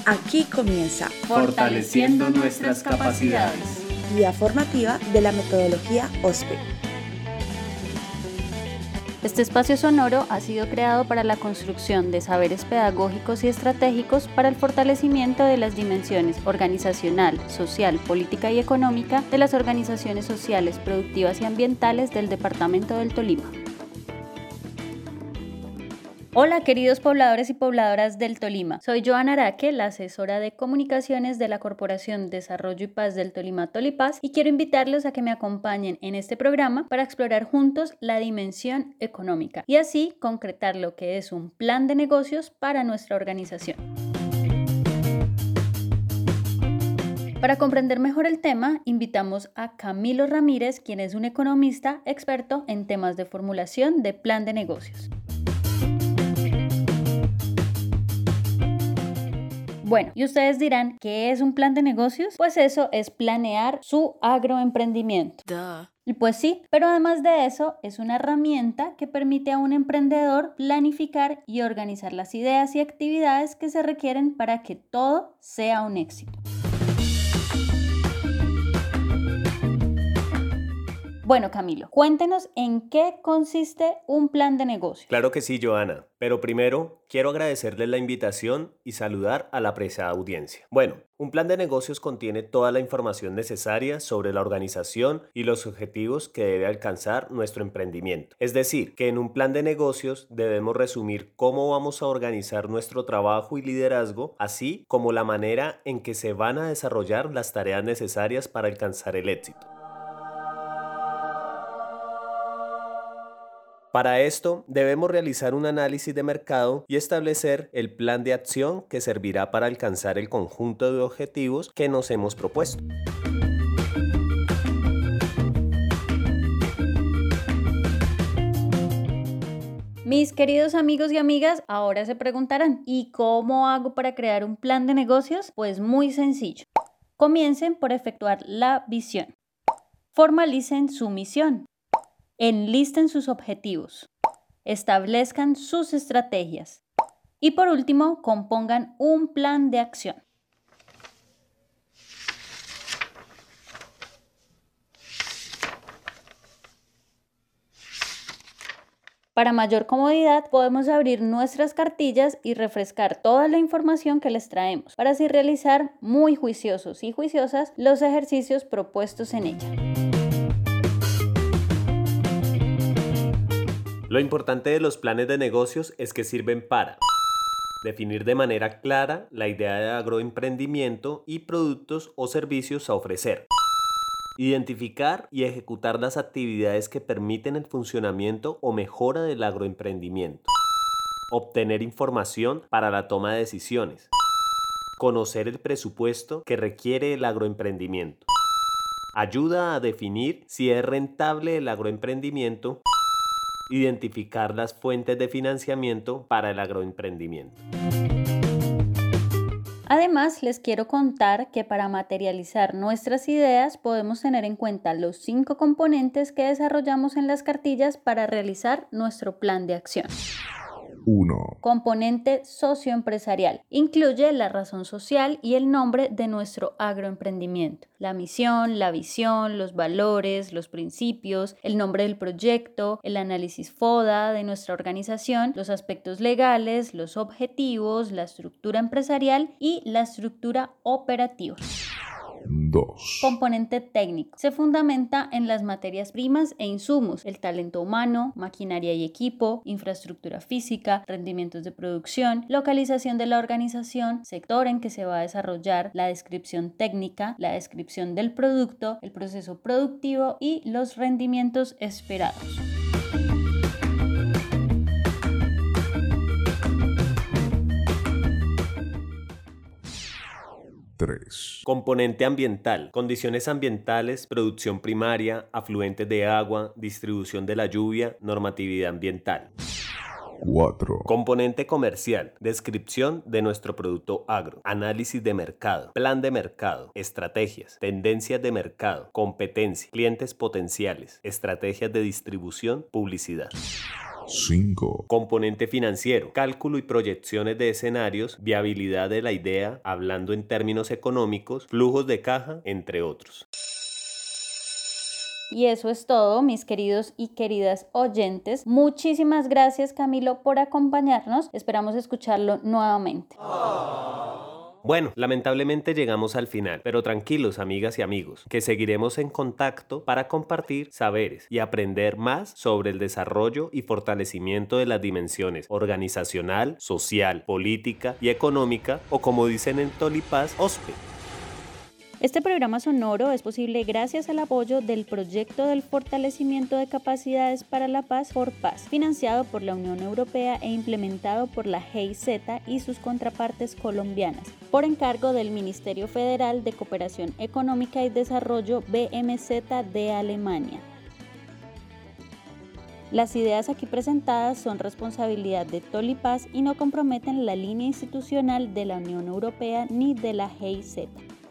Aquí comienza Fortaleciendo nuestras capacidades. Guía formativa de la metodología OSPE. Este espacio sonoro ha sido creado para la construcción de saberes pedagógicos y estratégicos para el fortalecimiento de las dimensiones organizacional, social, política y económica de las organizaciones sociales, productivas y ambientales del Departamento del Tolima. Hola queridos pobladores y pobladoras del Tolima, soy Joana Araque, la asesora de comunicaciones de la Corporación Desarrollo y Paz del Tolima Tolipaz, y quiero invitarlos a que me acompañen en este programa para explorar juntos la dimensión económica y así concretar lo que es un plan de negocios para nuestra organización. Para comprender mejor el tema, invitamos a Camilo Ramírez, quien es un economista experto en temas de formulación de plan de negocios. Bueno, y ustedes dirán, ¿qué es un plan de negocios? Pues eso es planear su agroemprendimiento. Y pues sí, pero además de eso, es una herramienta que permite a un emprendedor planificar y organizar las ideas y actividades que se requieren para que todo sea un éxito. Bueno, Camilo, cuéntenos en qué consiste un plan de negocio. Claro que sí, Joana, pero primero quiero agradecerles la invitación y saludar a la apreciada audiencia. Bueno, un plan de negocios contiene toda la información necesaria sobre la organización y los objetivos que debe alcanzar nuestro emprendimiento. Es decir, que en un plan de negocios debemos resumir cómo vamos a organizar nuestro trabajo y liderazgo, así como la manera en que se van a desarrollar las tareas necesarias para alcanzar el éxito. Para esto, debemos realizar un análisis de mercado y establecer el plan de acción que servirá para alcanzar el conjunto de objetivos que nos hemos propuesto. Mis queridos amigos y amigas, ahora se preguntarán, ¿y cómo hago para crear un plan de negocios? Pues muy sencillo. Comiencen por efectuar la visión. Formalicen su misión. Enlisten sus objetivos, establezcan sus estrategias y por último, compongan un plan de acción. Para mayor comodidad, podemos abrir nuestras cartillas y refrescar toda la información que les traemos, para así realizar muy juiciosos y juiciosas los ejercicios propuestos en ella. Lo importante de los planes de negocios es que sirven para definir de manera clara la idea de agroemprendimiento y productos o servicios a ofrecer. Identificar y ejecutar las actividades que permiten el funcionamiento o mejora del agroemprendimiento. Obtener información para la toma de decisiones. Conocer el presupuesto que requiere el agroemprendimiento. Ayuda a definir si es rentable el agroemprendimiento. Identificar las fuentes de financiamiento para el agroemprendimiento. Además, les quiero contar que para materializar nuestras ideas podemos tener en cuenta los 5 componentes que desarrollamos en las cartillas para realizar nuestro plan de acción. 1. Componente socioempresarial. Incluye la razón social y el nombre de nuestro agroemprendimiento. La misión, la visión, los valores, los principios, el nombre del proyecto, el análisis FODA de nuestra organización, los aspectos legales, los objetivos, la estructura empresarial y la estructura operativa. 2. Componente técnico. Se fundamenta en las materias primas e insumos, el talento humano, maquinaria y equipo, infraestructura física, rendimientos de producción, localización de la organización, sector en que se va a desarrollar, la descripción técnica, la descripción del producto, el proceso productivo y los rendimientos esperados. 3. Componente ambiental. Condiciones ambientales, producción primaria, afluentes de agua, distribución de la lluvia, normatividad ambiental. 4. Componente comercial. Descripción de nuestro producto agro. Análisis de mercado. Plan de mercado. Estrategias. Tendencias de mercado. Competencia. Clientes potenciales. Estrategias de distribución. Publicidad. 5. Componente financiero, cálculo y proyecciones de escenarios, viabilidad de la idea, hablando en términos económicos, flujos de caja, entre otros. Y eso es todo, mis queridos y queridas oyentes. Muchísimas gracias, Camilo, por acompañarnos. Esperamos escucharlo nuevamente. Bueno, lamentablemente llegamos al final, pero tranquilos, amigas y amigos, que seguiremos en contacto para compartir saberes y aprender más sobre el desarrollo y fortalecimiento de las dimensiones organizacional, social, política y económica, o como dicen en Tolipaz, OSPE. Este programa sonoro es posible gracias al apoyo del Proyecto del Fortalecimiento de Capacidades para la Paz por Paz, financiado por la Unión Europea e implementado por la GIZ y sus contrapartes colombianas, por encargo del Ministerio Federal de Cooperación Económica y Desarrollo BMZ de Alemania. Las ideas aquí presentadas son responsabilidad de Tolipaz y no comprometen la línea institucional de la Unión Europea ni de la GIZ.